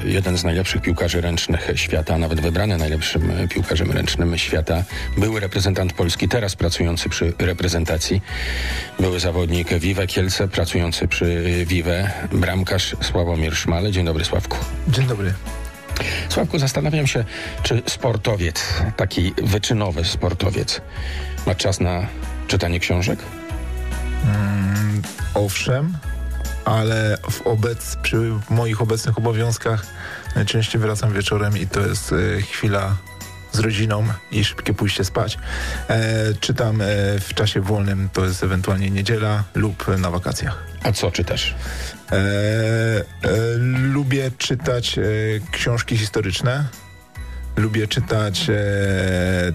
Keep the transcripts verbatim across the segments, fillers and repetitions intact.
jeden z najlepszych piłkarzy ręcznych świata, a nawet wybrany najlepszym piłkarzem ręcznym świata, były reprezentant Polski, teraz pracujący przy reprezentacji, były zawodnik Vive Kielce, pracujący przy Vive, bramkarz Sławomir Szmal. Dzień dobry, Sławku. Dzień dobry. Sławku, zastanawiam się, czy sportowiec, taki wyczynowy sportowiec, ma czas na czytanie książek? Mm, owszem, ale w obec, przy moich obecnych obowiązkach najczęściej wracam wieczorem i to jest e, chwila z rodziną i szybkie pójście spać. E, czytam e, w czasie wolnym, to jest ewentualnie niedziela lub na wakacjach. A co czytasz? E, e, lubię czytać e, książki historyczne. Lubię czytać e, e,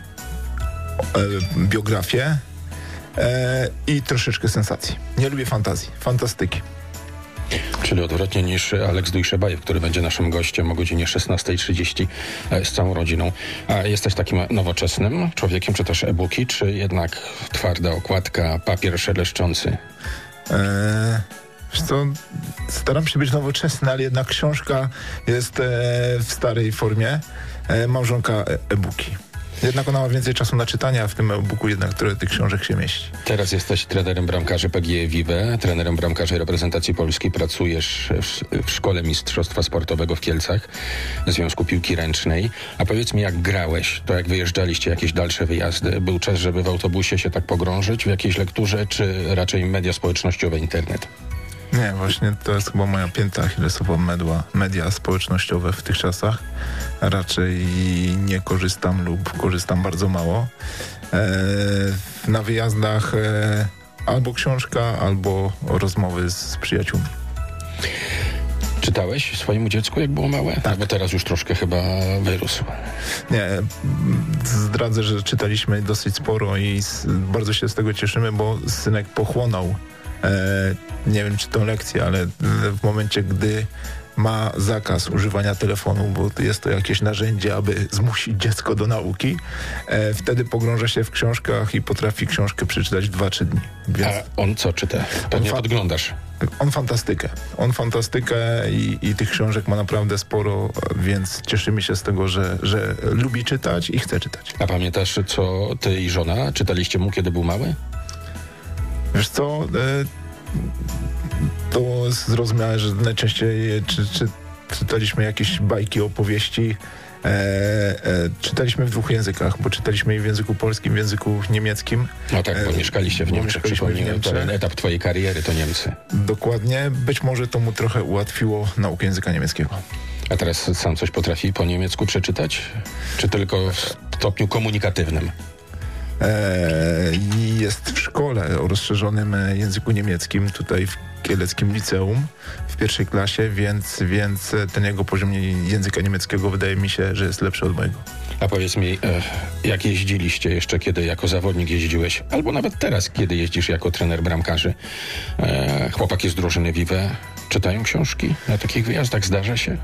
biografię e, i troszeczkę sensacji. Nie lubię fantazji, fantastyki. Czyli odwrotnie niż Aleks Dujszebajew, który będzie naszym gościem o godzinie szesnasta trzydzieści z całą rodziną. A jesteś takim nowoczesnym człowiekiem? Czytasz e-booki, czy jednak twarda okładka, papier szeleszczący? Eee, wiesz co, staram się być nowoczesny, ale jednak książka jest e, w starej formie. E, małżonka e-booki. Jednak ona ma więcej czasu na czytanie, a w tym e-booku jednak trochę tych książek się mieści. Teraz jesteś trenerem bramkarzy P G E Vive, trenerem bramkarzy reprezentacji Polski. Pracujesz w, w Szkole Mistrzostwa Sportowego w Kielcach, w Związku Piłki Ręcznej. A powiedz mi, jak grałeś, to jak wyjeżdżaliście, jakieś dalsze wyjazdy? Był czas, żeby w autobusie się tak pogrążyć w jakiejś lekturze, czy raczej media społecznościowe, internet? Nie, właśnie to jest chyba moja pięta achillesowa medła. Media społecznościowe w tych czasach. Raczej nie korzystam lub korzystam bardzo mało. E, na wyjazdach e, albo książka, albo rozmowy z przyjaciółmi. Czytałeś swojemu dziecku, jak było małe? Tak. Bo teraz już troszkę chyba wyrósł. Nie, zdradzę, że czytaliśmy dosyć sporo i z, bardzo się z tego cieszymy, bo synek pochłonął E, nie wiem, czy to lekcja, ale w momencie, gdy ma zakaz używania telefonu, bo jest to jakieś narzędzie, aby zmusić dziecko do nauki, e, wtedy pogrąża się w książkach i potrafi książkę przeczytać w dwa trzy dni. Więc a on co czyta? To nie fa- podglądasz. On fantastykę. On fantastykę i, i tych książek ma naprawdę sporo, więc cieszymy się z tego, że, że lubi czytać i chce czytać. A pamiętasz, co ty i żona czytaliście mu, kiedy był mały? Wiesz co, e, to zrozumiałe, że najczęściej czy, czy, czytaliśmy jakieś bajki, opowieści. E, e, czytaliśmy w dwóch językach, bo czytaliśmy i w języku polskim, w języku niemieckim. No tak, bo e, mieszkaliście w Niemczech, przypomnijmy, ten etap twojej kariery to Niemcy. Dokładnie, być może to mu trochę ułatwiło naukę języka niemieckiego. A teraz sam coś potrafi po niemiecku przeczytać? Czy tylko w stopniu komunikatywnym? I jest w szkole o rozszerzonym języku niemieckim, tutaj w kieleckim liceum w pierwszej klasie, więc, więc ten jego poziom języka niemieckiego wydaje mi się, że jest lepszy od mojego. A powiedz mi, jak jeździliście jeszcze, kiedy jako zawodnik jeździłeś, albo nawet teraz, kiedy jeździsz jako trener bramkarzy, chłopaki z drużyny Vive czytają książki na takich wyjazdach? Zdarza się?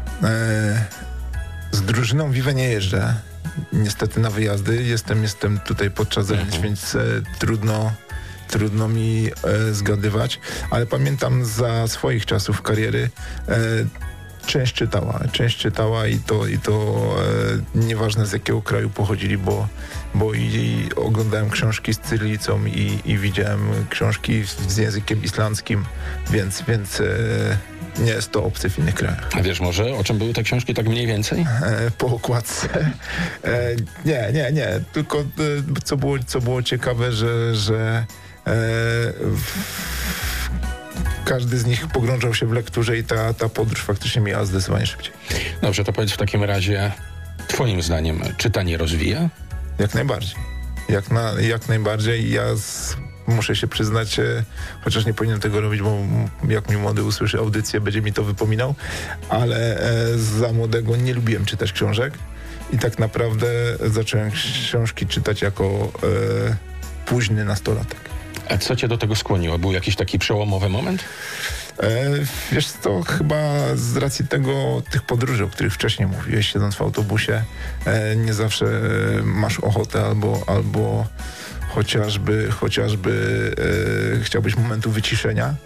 Z drużyną Vive nie jeżdżę. Niestety na wyjazdy. Jestem, jestem tutaj podczas zajęć, mhm. więc e, trudno, trudno mi e, zgadywać. Ale pamiętam za swoich czasów kariery e, część czytała. Część czytała i to, i to e, nieważne z jakiego kraju pochodzili, bo, bo i, i oglądałem książki z cyrylicą i, i widziałem książki z językiem islandzkim, więc, więc e, nie jest to obcy w innych krajach. A wiesz może, o czym były te książki tak mniej więcej? E, po okładce. E, nie, nie, nie. Tylko e, co, było, co było ciekawe, że, że e, w, każdy z nich pogrążał się w lekturze i ta, ta podróż faktycznie miała zdecydowanie szybciej. Dobrze, to powiedz w takim razie, twoim zdaniem czytanie rozwija? Jak najbardziej. Jak, na, jak najbardziej. Ja z, muszę się przyznać, e, chociaż nie powinienem tego robić, bo jak mi młody usłyszy audycję, będzie mi to wypominał, ale e, za młodego nie lubiłem czytać książek i tak naprawdę zacząłem książki czytać jako e, późny nastolatek. A co cię do tego skłoniło? Był jakiś taki przełomowy moment? E, wiesz co, chyba z racji tego, tych podróży, o których wcześniej mówiłeś, siedząc w autobusie, e, nie zawsze masz ochotę albo, albo chociażby, chociażby e, chciałbyś momentu wyciszenia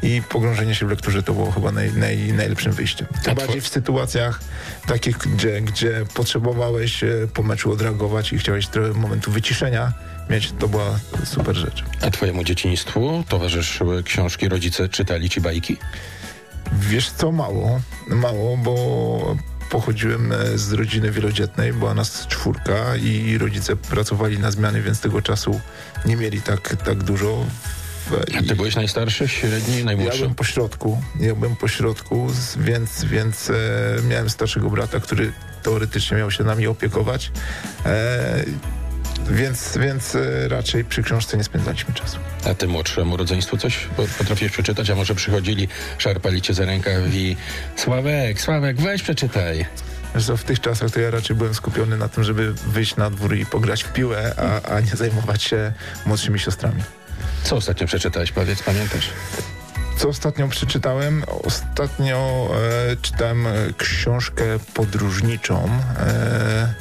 i pogrążenie się w lekturze to było chyba naj, naj, najlepszym wyjściem. Tym A bardziej two- w sytuacjach takich, gdzie, gdzie potrzebowałeś e, po meczu odreagować i chciałeś trochę momentu wyciszenia mieć, to była super rzecz. A twojemu dzieciństwu towarzyszyły książki, rodzice czytali ci bajki? Wiesz co, mało, mało, bo pochodziłem e, z rodziny wielodzietnej, była nas czwórka i rodzice pracowali na zmiany, więc tego czasu nie mieli tak, tak dużo. W, A ty byłeś najstarszy, średni, ja najmłodszy? byłem po środku, ja byłem po środku, z- więc, więc e, miałem starszego brata, który teoretycznie miał się nami opiekować, e, więc, więc e, raczej przy książce nie spędzaliśmy czasu. A ty młodszemu rodzeństwu coś po- potrafiłeś przeczytać? A może przychodzili, szarpali cię za rękaw i Sławek, Sławek, weź przeczytaj. Wiesz co, w tych czasach to ja raczej byłem skupiony na tym, żeby wyjść na dwór i pograć w piłę, a, a nie zajmować się młodszymi siostrami. Co ostatnio przeczytałeś? Powiedz, pamiętasz? Co ostatnio przeczytałem? Ostatnio e, czytałem e, książkę podróżniczą. E,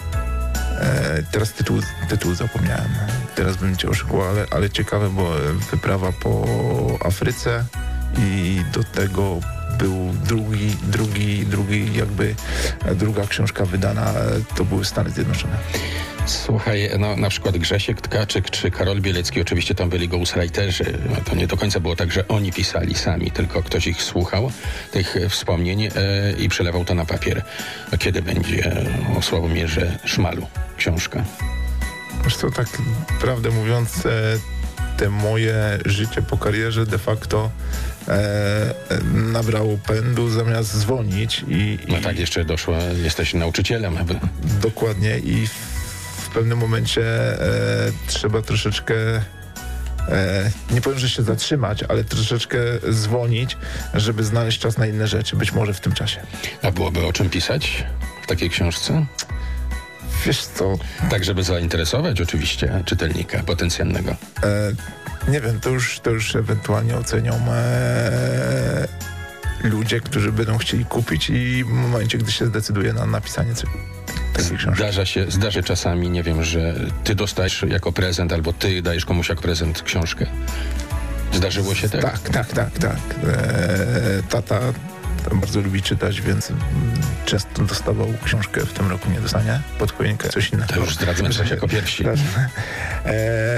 e, teraz tytuł, tytuł zapomniałem. Teraz bym cię oszukał, ale, ale ciekawe, bo wyprawa po Afryce i do tego był drugi, drugi, drugi jakby e, druga książka wydana, e, to były Stany Zjednoczone. Słuchaj, no na przykład Grzesiek Tkaczyk czy Karol Bielecki, oczywiście tam byli ghostwriterzy. No, to nie do końca było tak, że oni pisali sami, tylko ktoś ich słuchał, tych wspomnień e, i przelewał to na papier. A kiedy będzie o Sławomirze Szmalu książka? Wiesz co, tak prawdę mówiąc, e, te moje życie po karierze de facto e, e, nabrało pędu zamiast zwolnić i, i No tak, jeszcze doszło, jesteś nauczycielem. dokładnie i w, w pewnym momencie e, trzeba troszeczkę e, nie powiem, że się zatrzymać, ale troszeczkę zwolnić, żeby znaleźć czas na inne rzeczy, być może w tym czasie. A byłoby o czym pisać w takiej książce? Wiesz co, Tak, żeby zainteresować oczywiście czytelnika potencjalnego. E, nie wiem, to już, to już ewentualnie ocenią e, ludzie, którzy będą chcieli kupić i w momencie, gdy się zdecyduje na napisanie c- takiej książki. Zdarza się, zdarza się czasami, nie wiem, że ty dostajesz jako prezent albo ty dajesz komuś jak prezent książkę. Zdarzyło się tak? Tak, tak, tak, tak. E, tata bardzo lubi czytać, więc mm, często dostawał książkę, w tym roku nie dostanie pod choinkę, coś innego. To już zdradzamy coś jako pierwsi. E,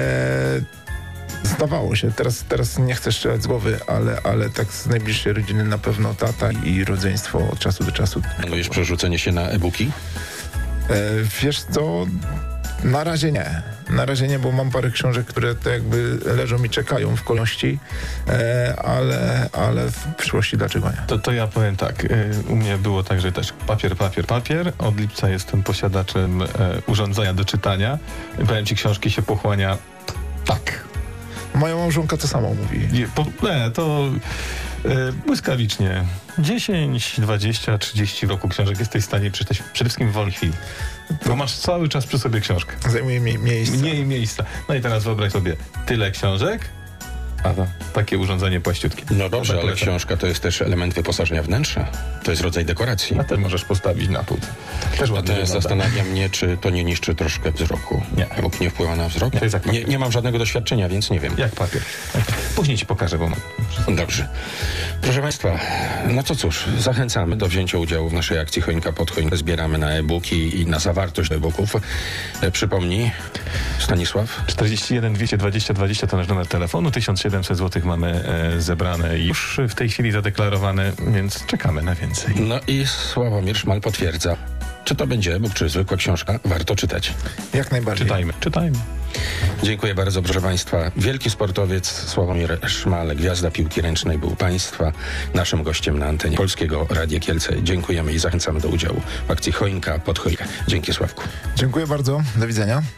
Zdawało się, teraz, teraz nie chcę strzelać z głowy, ale, ale tak z najbliższej rodziny na pewno tata i rodzeństwo od czasu do czasu. Planujesz przerzucenie się na e-booki? E, wiesz co, na razie nie. Na razie nie, bo mam parę książek, które to jakby leżą i czekają w kolejności, e, ale, ale w przyszłości dlaczego nie? To, to ja powiem tak, y, u mnie było tak, że też papier, papier, papier. Od lipca jestem posiadaczem e, urządzenia do czytania. Powiem ci, książki się pochłania tak. Moja małżonka to samo mówi. Nie, po, nie to e, błyskawicznie. dziesięć, dwadzieścia, trzydzieści roku książek jesteś w stanie przeczytać przede wszystkim w wolnej chwili. Bo masz cały czas przy sobie książkę. Zajmuje mi miejsce. Mniej miejsca. No i teraz wyobraź sobie tyle książek, a to takie urządzenie płaściutkie. No dobrze, ale Polecam. książka to jest też element wyposażenia wnętrza. To jest rodzaj dekoracji. A też możesz postawić na pół. Też ładnie Natomiast wygląda. zastanawia mnie, czy to nie niszczy troszkę wzroku. Nie. E-book nie wpływa na wzrok? To jest jak Nie, papier. nie mam żadnego doświadczenia, więc nie wiem. Jak papier. Później ci pokażę, bo mam. Dobrze. Proszę Państwa, no to cóż, zachęcamy do wzięcia udziału w naszej akcji Choinka pod choinkę. Zbieramy na e-booki i na zawartość e-booków. E, przypomnij, Stanisław. czterdzieści jeden dwieście dwadzieścia dwadzieścia to nasz numer telefonu. tysiąc siedemset złotych mamy e, zebrane i już w tej chwili zadeklarowane, więc czekamy na więcej. No i Sławomir Szmal potwierdza. Czy to będzie e-book, czy zwykła książka, warto czytać. Jak najbardziej. Czytajmy, czytajmy. Dziękuję bardzo, proszę Państwa. Wielki sportowiec Sławomir Szmal, gwiazda piłki ręcznej, był Państwa naszym gościem na antenie Polskiego Radia Kielce. Dziękujemy i zachęcamy do udziału w akcji Choinka pod choinkę. Dzięki, Sławku. Dziękuję bardzo. Do widzenia.